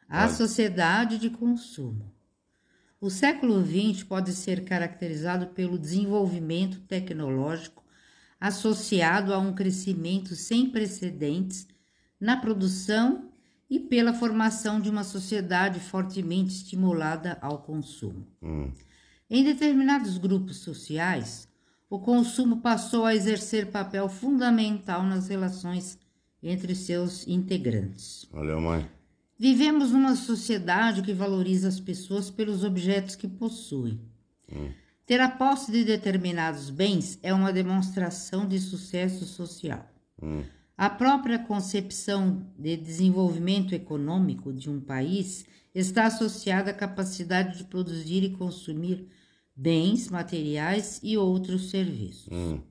A sociedade de consumo. O século XX pode ser caracterizado pelo desenvolvimento tecnológico associado a um crescimento sem precedentes na produção e pela formação de uma sociedade fortemente estimulada ao consumo. Em determinados grupos sociais, o consumo passou a exercer papel fundamental nas relações entre seus integrantes. Valeu, mãe. Vivemos numa sociedade que valoriza as pessoas pelos objetos que possuem. Ter a posse de determinados bens é uma demonstração de sucesso social. A própria concepção de desenvolvimento econômico de um país está associada à capacidade de produzir e consumir bens materiais e outros serviços.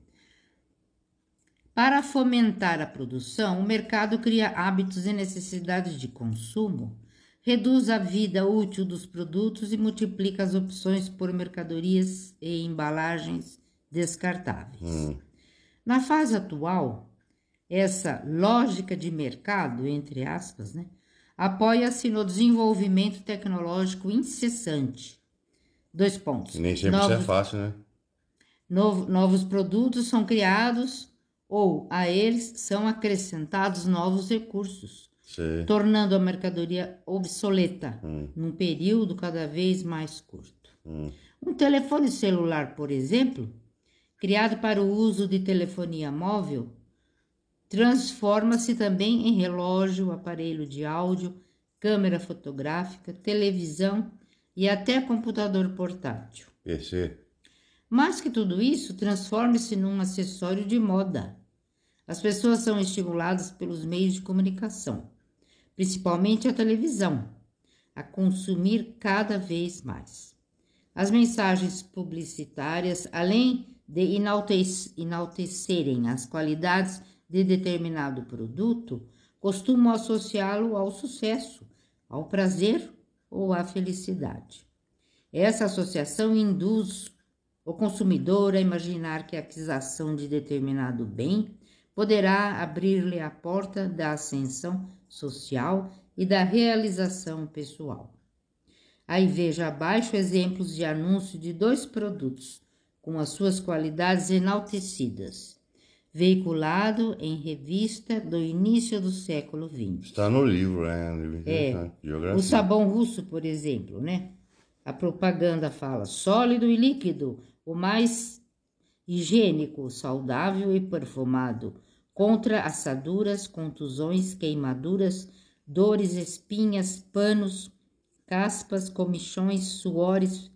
Para fomentar a produção, o mercado cria hábitos e necessidades de consumo, reduz a vida útil dos produtos e multiplica as opções por mercadorias e embalagens descartáveis. Na fase atual, essa lógica de mercado, entre aspas, apoia-se no desenvolvimento tecnológico incessante. 2 pontos. E nem sempre isso é fácil, né? Novos produtos são criados ou a eles são acrescentados novos recursos, tornando a mercadoria obsoleta num período cada vez mais curto. Um telefone celular, por exemplo, criado para o uso de telefonia móvel, transforma-se também em relógio, aparelho de áudio, câmera fotográfica, televisão e até computador portátil. PC. Mais que tudo isso, transforma-se num acessório de moda. As pessoas são estimuladas pelos meios de comunicação, principalmente a televisão, a consumir cada vez mais. As mensagens publicitárias, além de enaltecerem as qualidades de determinado produto, costumam associá-lo ao sucesso, ao prazer ou à felicidade. Essa associação induz o consumidor a imaginar que a aquisição de determinado bem poderá abrir-lhe a porta da ascensão social e da realização pessoal. Aí veja abaixo exemplos de anúncio de 2 produtos com as suas qualidades enaltecidas, veiculado em revista do início do século XX. Está no livro, Geografia. O sabão russo, por exemplo, A propaganda fala sólido e líquido, o mais higiênico, saudável e perfumado, contra assaduras, contusões, queimaduras, dores, espinhas, panos, caspas, comichões, suores,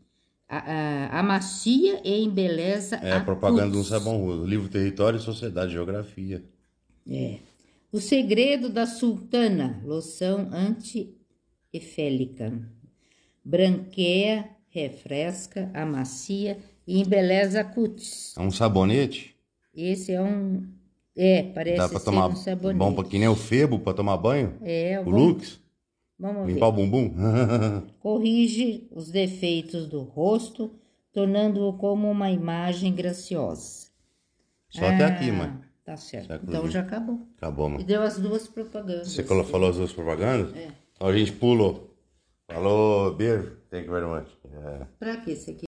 amacia e embeleza a propaganda do sabão russo. Livro Território e Sociedade, Geografia. O segredo da sultana, loção anti-efélica. Branqueia, refresca, amacia e embeleza cutis. É um sabonete? Esse é um... parece dá pra ser tomar um sabonete. Bom, que nem o Febo para tomar banho? O Lux? Vamos limpar o ver. bumbum? Corrige os defeitos do rosto, tornando-o como uma imagem graciosa. Só até aqui, mãe. Tá certo. Século Então XX. já acabou. Acabou, mãe. E deu as 2 propagandas. Você falou as 2 propagandas? Então a gente pulou. Falou, beijo. Thank you very much. Pra que esse aqui?